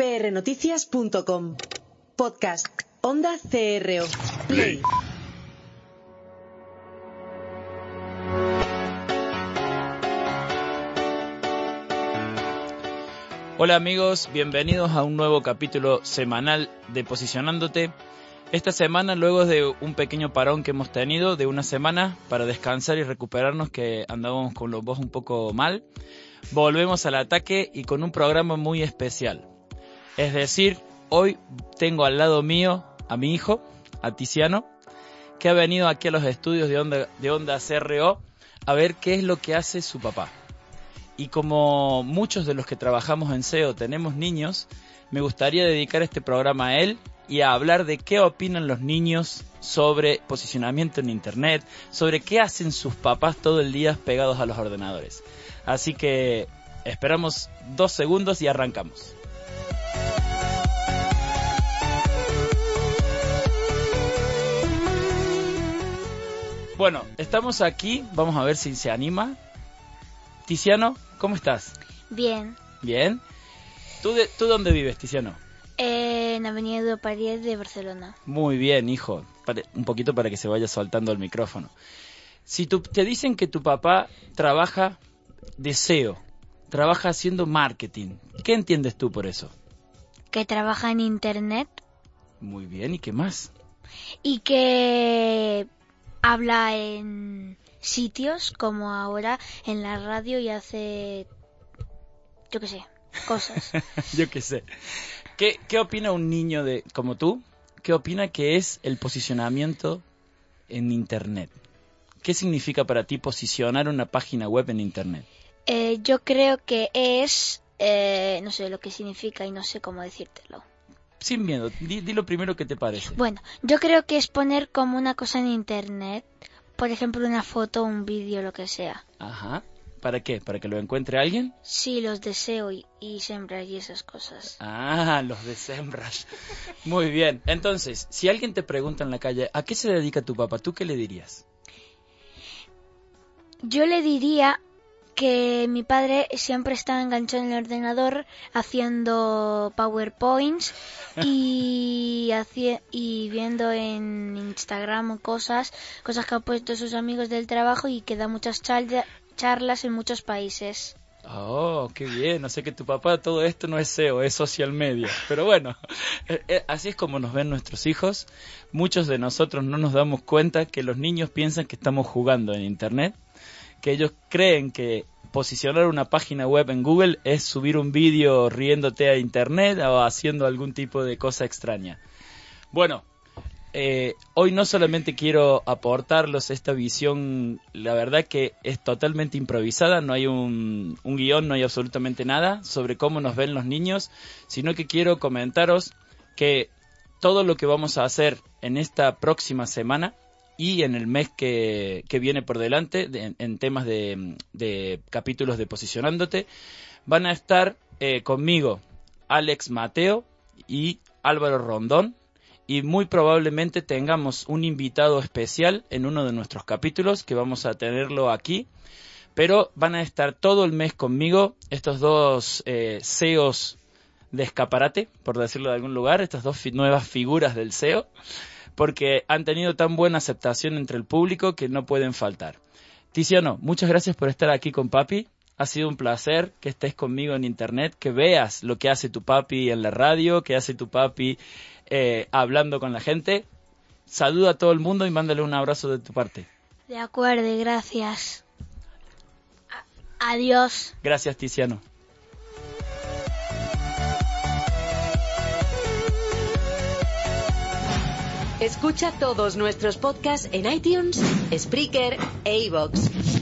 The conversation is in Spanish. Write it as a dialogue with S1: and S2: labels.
S1: prnoticias.com. Podcast Onda CRO. Play.
S2: Hola amigos, bienvenidos a un nuevo capítulo semanal de Posicionándote. Esta semana, luego de un pequeño parón que hemos tenido de una semana para descansar y recuperarnos, que andábamos con los voz un poco mal, volvemos al ataque y con un programa muy especial. Es decir, hoy tengo al lado mío a mi hijo, a Tiziano, que ha venido aquí a los estudios de Onda CRO a ver qué es lo que hace su papá. Y como muchos de los que trabajamos en SEO tenemos niños, me gustaría dedicar este programa a él y a hablar de qué opinan los niños sobre posicionamiento en Internet, sobre qué hacen sus papás todo el día pegados a los ordenadores. Así que esperamos 2 segundos y arrancamos. Bueno, estamos aquí, vamos a ver si se anima. Tiziano, ¿cómo estás?
S3: Bien.
S2: ¿Bien? ¿Tú dónde vives, Tiziano?
S3: En Avenida París de Barcelona.
S2: Muy bien, hijo. Un poquito para que se vaya soltando el micrófono. Si te dicen que tu papá trabaja de SEO, trabaja haciendo marketing, ¿qué entiendes tú por eso?
S3: Que trabaja en Internet.
S2: Muy bien, ¿y qué más?
S3: Y que habla en sitios como ahora en la radio y hace, yo qué sé, cosas.
S2: Yo qué sé. ¿Qué opina un niño como tú? ¿Qué opina que es el posicionamiento en Internet? ¿Qué significa para ti posicionar una página web en Internet?
S3: Yo creo que es, no sé lo que significa y no sé cómo decírtelo.
S2: Sin miedo, di lo primero que te parece.
S3: Bueno, yo creo que es poner como una cosa en Internet, por ejemplo una foto, un vídeo, lo que sea.
S2: Ajá. ¿Para qué? ¿Para que lo encuentre alguien?
S3: Sí, los deseo y SEMrush y esas cosas.
S2: Ah, los de SEMrush. Muy bien. Entonces, si alguien te pregunta en la calle, ¿a qué se dedica tu papá? ¿Tú qué le dirías?
S3: Yo le diría que mi padre siempre está enganchado en el ordenador haciendo PowerPoints y viendo en Instagram cosas que han puesto sus amigos del trabajo y que da muchas charlas en muchos países.
S2: Oh, qué bien. O sea que tu papá todo esto no es SEO, es social media. Pero bueno, así es como nos ven nuestros hijos. Muchos de nosotros no nos damos cuenta que los niños piensan que estamos jugando en Internet, que ellos creen que posicionar una página web en Google es subir un vídeo riéndote a Internet o haciendo algún tipo de cosa extraña. Bueno, hoy no solamente quiero aportarlos esta visión, la verdad que es totalmente improvisada, no hay un guión, no hay absolutamente nada sobre cómo nos ven los niños, sino que quiero comentaros que todo lo que vamos a hacer en esta próxima semana y en el mes que viene por delante, en temas de capítulos de Posicionándote, van a estar conmigo Alex Mateo y Álvaro Rondón, y muy probablemente tengamos un invitado especial en uno de nuestros capítulos, que vamos a tenerlo aquí, pero van a estar todo el mes conmigo estos dos SEOs de escaparate, por decirlo de algún lugar, estas dos nuevas figuras del SEO, porque han tenido tan buena aceptación entre el público que no pueden faltar. Tiziano, muchas gracias por estar aquí con papi. Ha sido un placer que estés conmigo en Internet, que veas lo que hace tu papi en la radio, que hace tu papi hablando con la gente. Saluda a todo el mundo y mándale un abrazo de tu parte.
S3: De acuerdo, gracias. Adiós.
S2: Gracias, Tiziano.
S1: Escucha todos nuestros podcasts en iTunes, Spreaker e iVoox.